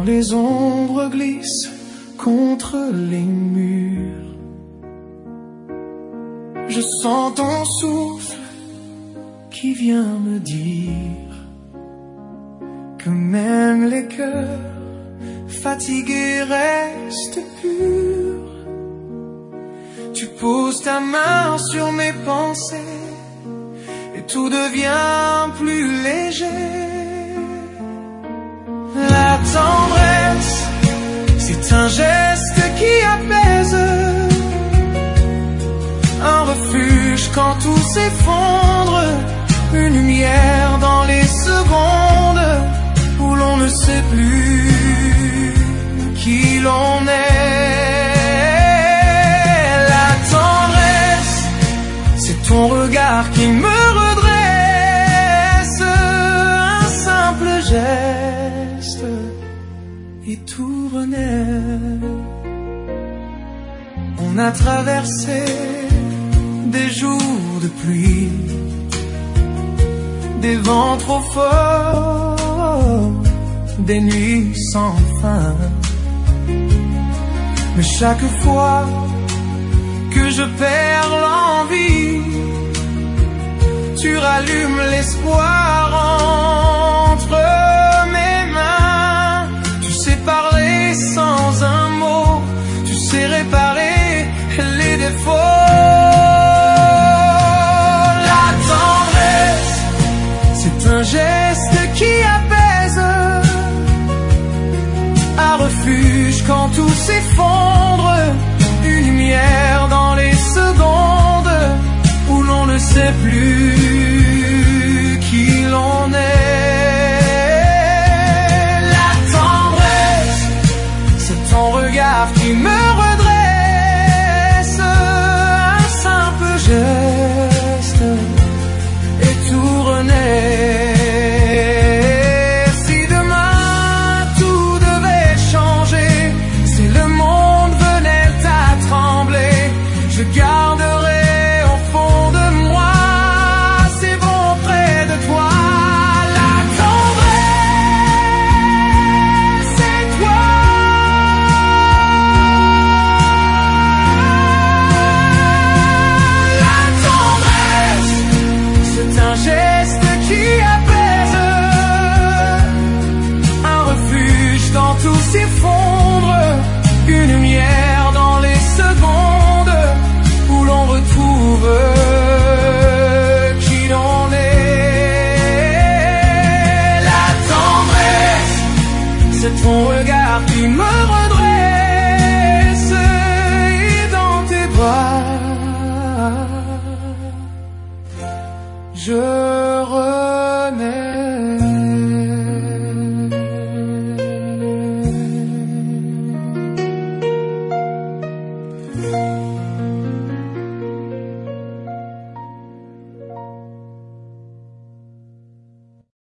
Quand les ombres glissent contre les murs, je sens ton souffle qui vient me dire que même les cœurs fatigués restent purs. Tu poses ta main sur mes pensées et tout devient plus léger. La tendresse, c'est un geste qui apaise, un refuge quand tout s'effondre, une lumière dans les secondes où l'on ne sait plus qui l'on est. La tendresse, c'est ton regard qui me redresse, un simple geste et tout renaît. On a traversé des jours de pluie, des vents trop forts, des nuits sans fin. Mais chaque fois que je perds l'envie, tu rallumes l'espoir entre mes mains. Tu sais parler sans un mot, tu sais réparer les défauts. La tendresse, c'est un geste qui apaise, un refuge quand tout s'effondre, une lumière dans les secondes où l'on ne sait plus qui l'on est. La tendresse, c'est ton regard qui me redresse, un simple geste et tout renaît. Si demain tout devait changer, si le monde venait à trembler, je garderai au fond de moi ces bons près de toi. La tendresse, c'est toi. La tendresse, c'est un geste qui apaise, un refuge quand tout s'effondre, une lumière dans les secondes où l'on retrouve qui l'on est. La tendresse, c'est ton regard qui me